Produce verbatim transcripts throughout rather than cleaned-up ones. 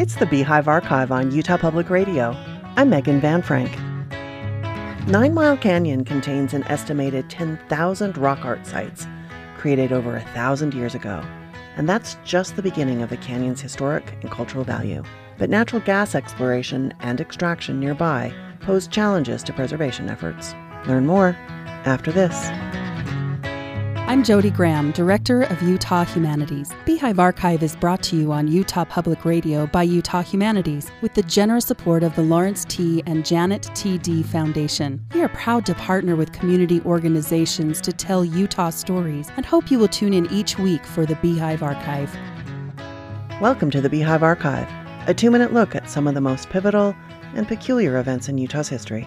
It's the Beehive Archive on Utah Public Radio. I'm Megan Van Frank. Nine Mile Canyon contains an estimated ten thousand rock art sites created over a thousand years ago. And that's just the beginning of the canyon's historic and cultural value. But natural gas exploration and extraction nearby pose challenges to preservation efforts. Learn more after this. I'm Jody Graham, Director of Utah Humanities. Beehive Archive is brought to you on Utah Public Radio by Utah Humanities with the generous support of the Lawrence T. and Janet T. D. Foundation. We are proud to partner with community organizations to tell Utah stories and hope you will tune in each week for the Beehive Archive. Welcome to the Beehive Archive, a two-minute look at some of the most pivotal and peculiar events in Utah's history.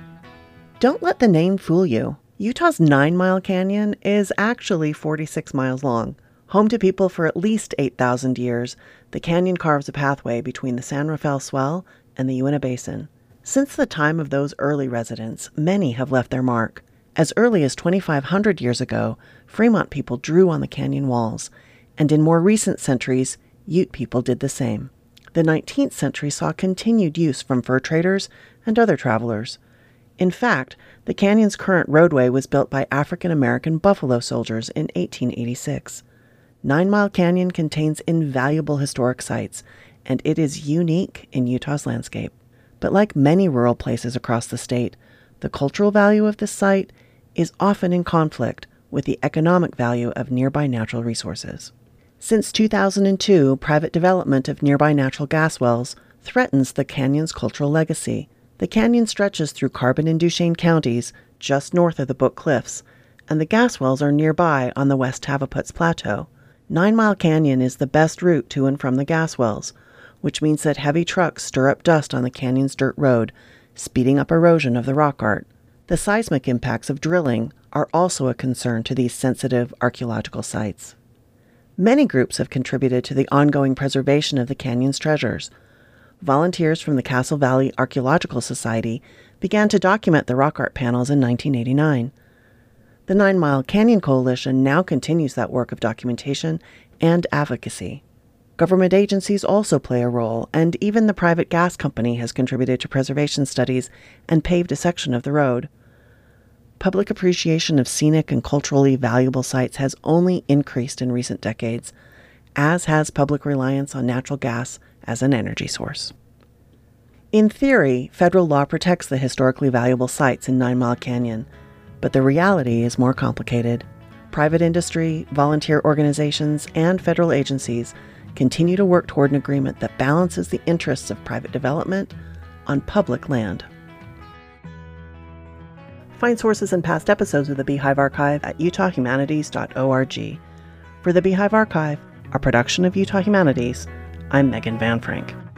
Don't let the name fool you. Utah's Nine Mile Canyon is actually forty-six miles long. Home to people for at least eight thousand years, the canyon carves a pathway between the San Rafael Swell and the Uinta Basin. Since the time of those early residents, many have left their mark. As early as twenty-five hundred years ago, Fremont people drew on the canyon walls, and in more recent centuries, Ute people did the same. The nineteenth century saw continued use from fur traders and other travelers. In fact, the canyon's current roadway was built by African-American buffalo soldiers in eighteen eighty-six. Nine Mile Canyon contains invaluable historic sites, and it is unique in Utah's landscape. But like many rural places across the state, the cultural value of this site is often in conflict with the economic value of nearby natural resources. Since two thousand two, private development of nearby natural gas wells threatens the canyon's cultural legacy. The canyon stretches through Carbon and Duchesne counties, just north of the Book Cliffs, and the gas wells are nearby on the West Tavaputs Plateau. Nine Mile Canyon is the best route to and from the gas wells, which means that heavy trucks stir up dust on the canyon's dirt road, speeding up erosion of the rock art. The seismic impacts of drilling are also a concern to these sensitive archaeological sites. Many groups have contributed to the ongoing preservation of the canyon's treasures. Volunteers from the Castle Valley Archaeological Society began to document the rock art panels in nineteen eighty-nine. The Nine Mile Canyon Coalition now continues that work of documentation and advocacy. Government agencies also play a role, and even the private gas company has contributed to preservation studies and paved a section of the road. Public appreciation of scenic and culturally valuable sites has only increased in recent decades, as has public reliance on natural gas as an energy source. In theory, federal law protects the historically valuable sites in Nine Mile Canyon, but the reality is more complicated. Private industry, volunteer organizations, and federal agencies continue to work toward an agreement that balances the interests of private development on public land. Find sources and past episodes of the Beehive Archive at utah humanities dot org. For the Beehive Archive, a production of Utah Humanities, I'm Megan Van Frank.